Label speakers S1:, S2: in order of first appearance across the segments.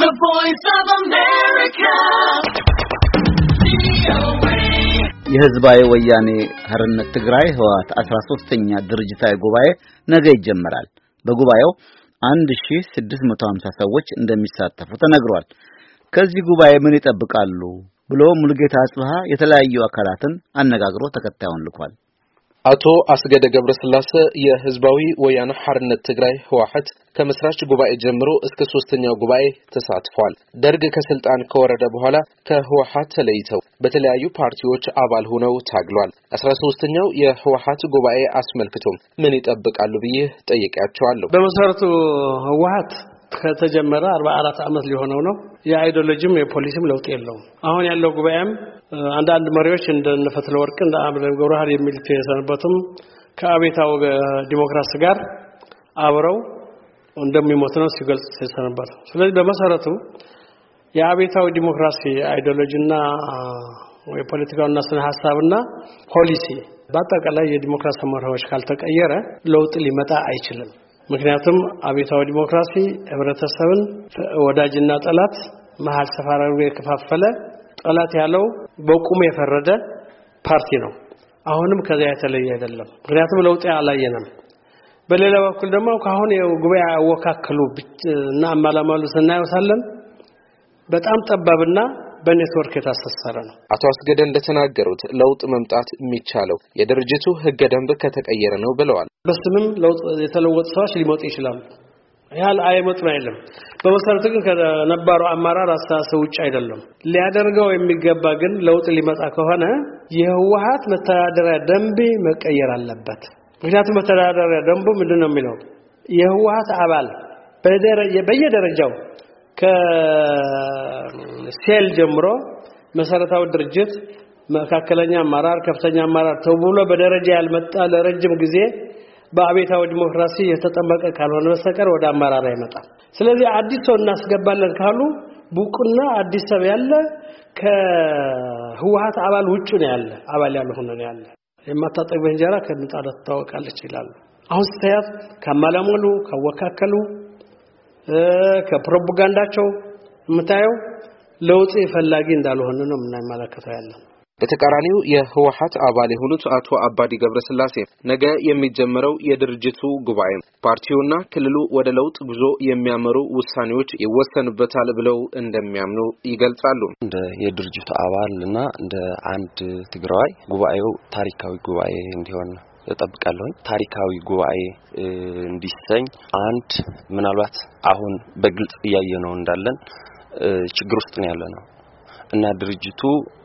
S1: The Voice of America.
S2: የህዝባዊ ወያኔ ሓርነት ትግራይ ህወሓት 13ኛ ድርጅታዊ ጉባኤ ነገ ይጀምራል። በጉባኤው 1650 ሰዎች እንደሚሳተፉ ተነግሯል። ከዚህ ጉባኤ ምን ይጠብቃሉ ብሎ ሙሉጌታ አጽብሃ የተለያዩ አካላትን አነጋግሮ ተከታዩን ልኳል።
S3: አቶ አስገደ ገብረስላሴ የህዝባዊ ወያነ ሓርነት ትግራይ ህወሓት ከመስራች ጉባኤ ጀምሮ እስከ 3ኛው ጉባኤ ተሳትፏል። ደርግ ከስልጣን ከወረደ በኋላ ከህወሓት ተለይተው በተለያዩ ፓርቲዎች አባል ሆነው ታግሏል። 13ኛው የህወሓት ጉባኤ አስመልክቶ ምን ይጠብቃሉ ብዬ ጠይቄያቸዋለሁ።
S4: በመሰረቱ ህወሓት ከተጀመረ 44 ዓመት ሊሆነው ነው። የአይዲዮሎጂም የፖሊሲም ለውጥ የለውም። አሁን ያለው ጉባኤም አንዳንድ መሪዎች እንደነፈትለ ወርቅ እንደ አብረን ገብረሃር የሚልት የሰነበቱም ከአቤታው ዲሞክራሲ ጋር አብረው እንደሚሞት ነው ሲገልጽ የሰነበት። ስለዚህ በመሰረቱ የአቤታው ዲሞክራሲ አይዲዮሎጂና የፖለቲካውና ስነ ሐሳብና ፖሊሲ በአጠቃላይ የዲሞክራሲ መርሆች ካልተቀየረ ለውጥ ሊመጣ አይችልም። ምክንያቱም አቤታው ዲሞክራሲ ህብረተሰብን ወዳጅና ጠላት መሃል ሰፋራዊ የከፋፈለ ጠላት ያለው በቁም የፈረደ ፓርቲ ነው። አሁንም ከዚያ የተለየ አይደለም። ምክንያቱም ለውጥ ያላየንም። በሌላ በኩል ደግሞ ካሁን የጉባኤ አወካከሉ እና አማላማሉ ስናየውሳለን በጣም ጠባብና በኔትወርክ የታሰሰረ ነው።
S3: አቶ አስገደ እንደተናገሩት ለውጥ መምጣት የሚቻለው የድርጅቱ ህገ ደንብ ከተቀየረ ነው ብለዋል።
S4: በስምም ለውጥ የተለወጠ ሰዎች ሊመጡ ይችላሉ። ያል አይመጡም አይደለም። በመሰረቱ ግን ከነባሩ አማራር አስተሳሰብ ውጭ አይደለም። ሊያደርገው የሚገባ ግን ለውጥ ሊመጣ ከሆነ የህወሓት መተዳደሪያ ደንብ መቀየር አለበት። ምክንያቱም መተዳደሪያ ደንቡ ምንድነው የሚለው? የህወሓት አባል በየደረጃው ከሴል ጀምሮ መሰረታዊ ድርጅት መካከለኛ አመራር ከፍተኛ አመራር ተብሎ በደረጃ ያልመጣ ለረጅም ጊዜ በአቤታው ዲሞክራሲ የተጠበቀ ካልሆነ በስተቀር ወደ አመራር አይመጣም። ስለዚህ አዲስ ሰው እናስገባለን ካሉ ቡቁና አዲስ ሰው ያለ ከህወሓት አባል ውጭ ነው ያለ አባል ያልሆነ ነው ያለ የማታጠግበው እንጀራ ከምጣድ ታወቃለች ይላሉ። አሁን ስታያት ከማላሞሉ ከወካከሉ ከፕሮፓጋንዳቸው የምታየው ለውጥ ፈላጊ እንዳልሆነ ነው የምናመለከተው ያለው።
S3: በተቃራኒው የህወሓት አባል የሆኑት አቶ አባዲ ገብረስላሴ ነገ የሚጀምረው የድርጅቱ ጉባኤ ፓርቲውና ክልሉ ወደ ለውጥ ጉዞ የሚያመሩ ውሳኔዎች ይወሰኑበታል ብለው እንደሚያምኑ ይገልጻሉ።
S5: እንደ የድርጅቱ አባልና እንደ አንድ ትግራዋይ ጉባኤው ታሪካዊ ጉባኤ እንዲሆን ተጠብቃለሁ። ታሪካዊ ጉባኤ እንዲሰኝ አንድ ምናልባት አሁን በግልጽ ያየነው እንዳለን ችግር ውስጥ ነው ያለነው እና ድርጅቱ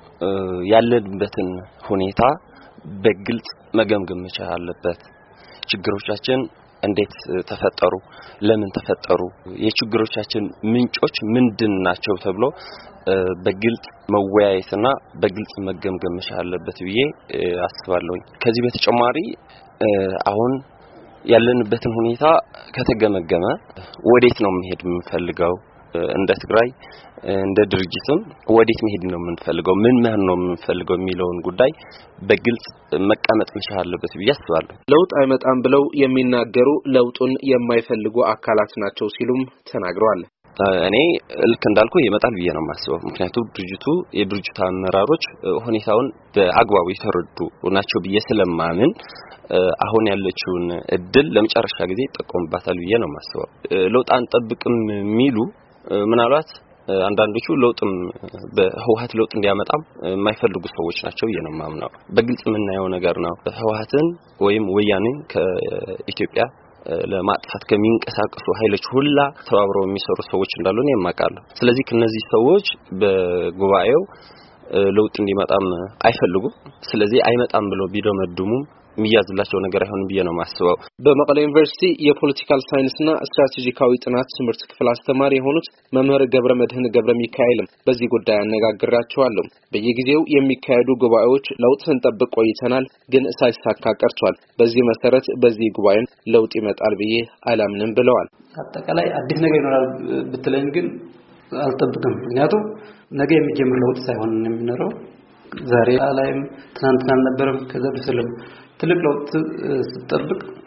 S5: ያለንበትን ሁኔታ በግልጽ መገምገም መቻል አለበት። ችግሮቻችን እንዴት ተፈጠሩ፣ ለምን ተፈጠሩ፣ የችግሮቻችን ምንጮች ምንድናቸው ተብሎ በግልጽ መወያየትና በግልጽ መገምገም መቻል አለበት ብዬ አስባለሁ። ከዚህ በተጨማሪ አሁን ያለንበትን ሁኔታ ከተገመገመ ወዴት ነው መሄድ የምንፈልገው እንደ ትግራይ እንደ ድርጅትም ወዴት መሄድ ነው የምንፈልገው ምን መሆን ነው የምንፈልገው የሚለውን ጉዳይ በግልጽ መቀመጥ መቻል አለበት ብዬ አስባለሁ።
S3: ለውጥ አይመጣም ብለው የሚናገሩ ለውጡን የማይፈልጉ አካላት ናቸው ሲሉም ተናግረዋል።
S5: እኔ ልክ እንዳልኩ ይመጣል ብዬ ነው የማስበው። ምክንያቱም የድርጅቱ አመራሮች ሁኔታውን በአግባቡ የተረዱ ናቸው ብዬ ስለማምን አሁን ያለችውን እድል ለመጨረሻ ጊዜ ተጠቅመውባታል ብዬ ነው የማስበው። ለውጥ አንጠብቅም የሚሉ ምናልባት አንዳንዶቹ ለውጥም በህወሓት ለውጥ እንዲያመጣም የማይፈልጉ ሰዎች ናቸው የነማምነው። በግልጽ የምናየው ነገር ነው። ህወሓትን ወይም ወያኔን ከኢትዮጵያ ለማጥፋት ከሚንቀሳቀሱ ኃይሎች ሁላ ተባብረው የሚሰሩ ሰዎች እንዳሉ ነው የማውቃለሁ። ስለዚህ ከነዚህ ሰዎች በጉባኤው ለውጥ እንዲመጣም አይፈልጉም። ስለዚህ አይመጣም ብለው ቢደመድሙ የሚያዝላቸው ነገር አይሆንም ብዬ ነው የማስበው።
S3: በመቀሌ ዩኒቨርሲቲ የፖለቲካል ሳይንስና ስትራቴጂካዊ ጥናት ትምህርት ክፍል አስተማሪ የሆኑት መምህር ገብረመድህን ገብረሚካኤል በዚህ ጉዳይ አነጋግራቸዋለሁ። በየጊዜው የሚካሄዱ ጉባኤዎች ለውጥ ስንጠብቅ ቆይተናል፣ ግን ሳይሳካ ቀርቷል። በዚህ መሰረት በዚህ ጉባኤ ለውጥ ይመጣል ብዬ አላምንም ብለዋል።
S6: አጠቃላይ አዲስ ነገር ይኖራል ብትለኝ ግን አልጠብቅም። ምክንያቱም ነገ የሚጀምር ለውጥ ሳይሆን የሚኖረው ዛሬ ላይም ትናንትና ነበርም ከዛ በሰለም ትልቅ ለውጥ ስትጠብቅ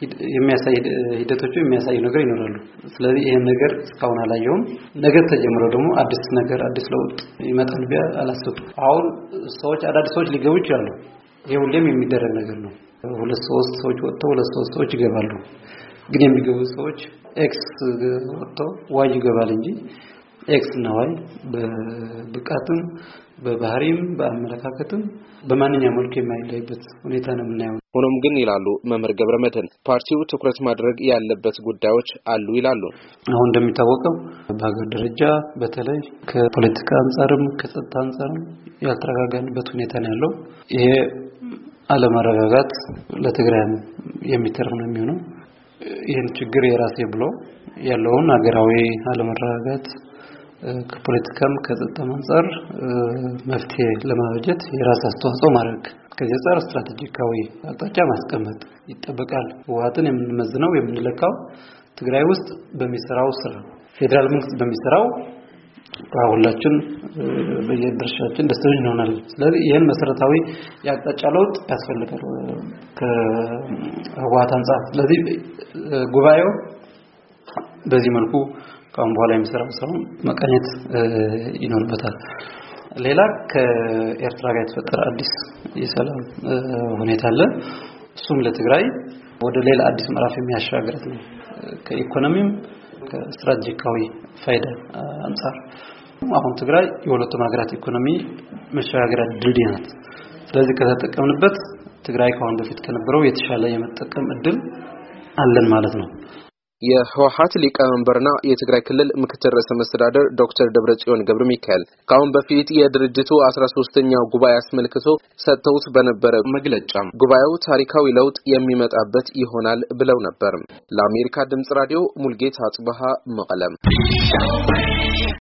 S6: የሚያሳይ ሂደቶቹ የሚያሳይ ነገር ይኖራሉ። ስለዚህ ይሄን ነገር እስካሁን አላየውም። ነገር ተጀምሮ ደግሞ አዲስ ነገር አዲስ ለውጥ ይመጣል ቢያ አላስብም። አሁን አዳዲስ ሰዎች ሊገቡ ይችላሉ። ይሄ ሁሌም የሚደረግ ነገር ነው። ሁለት ሶስት ሰዎች ወጥተው ሁለት ሶስት ሰዎች ይገባሉ። ግን የሚገቡ ሰዎች ኤክስ ወጥተው ዋይ ይገባል እንጂ ኤክስ እና ዋይ በብቃትም በባህሪም በአመለካከትም በማንኛውም መልኩ የማይለይበት ሁኔታ ነው የምናየው።
S3: ሆኖም ግን ይላሉ መምህር ገብረመድህን ፓርቲው ትኩረት ማድረግ ያለበት ጉዳዮች አሉ ይላሉ።
S6: አሁን እንደሚታወቀው በሀገር ደረጃ በተለይ ከፖለቲካ አንፃርም ከጸጥታ አንፃርም ያልተረጋጋንበት ሁኔታ ነው ያለው። ይሄ አለመረጋጋት ለትግራይ የሚተርፍ ነው የሚሆነው። ይሄን ችግር የራሴ ብሎ ያለውን ሀገራዊ አለመረጋጋት ከፖለቲካም ከጸጥታም አንፃር መፍትሄ ለማበጀት የራስ አስተዋጽኦ ማድረግ ከዚህ አንፃር ስትራቴጂካዊ አቅጣጫ ማስቀመጥ ይጠበቃል። ህወሓትን የምንመዝነው የምንለካው ትግራይ ውስጥ በሚሰራው ስራ ፌደራል መንግስት በሚሰራው ሁላችን በየድርሻችን ደስተኞች እንሆናለን። ስለዚህ ይሄን መሰረታዊ የአቅጣጫ ለውጥ ያስፈልጋል ከህወሓት አንፃር። ስለዚህ ጉባኤው በዚህ መልኩ ካሁን በኋላ የሚሰራው ስራ መቃኘት ይኖርበታል። ሌላ ከኤርትራ ጋር የተፈጠረ አዲስ የሰላም ሁኔታ አለ። እሱም ለትግራይ ወደ ሌላ አዲስ ምዕራፍ የሚያሻግራት ነው። ከኢኮኖሚም ከስትራቴጂካዊ ፋይዳ አንፃር አሁን ትግራይ የሁለቱም ሀገራት ኢኮኖሚ መሸጋገሪያ ድልድይ ናት። ስለዚህ ከተጠቀምንበት ትግራይ ከአሁን በፊት ከነበረው የተሻለ የመጠቀም እድል አለን ማለት ነው።
S3: የህወሓት ሊቀመንበርና የትግራይ ክልል ምክትል ርዕሰ መስተዳድር ዶክተር ደብረጽዮን ገብረ ሚካኤል ካሁን በፊት የድርጅቱ 13ኛው ጉባኤ አስመልክቶ ሰጥተውት በነበረ መግለጫ ጉባኤው ታሪካዊ ለውጥ የሚመጣበት ይሆናል ብለው ነበር። ለአሜሪካ ድምጽ ራዲዮ ሙልጌታ አጽበሃ መቀለም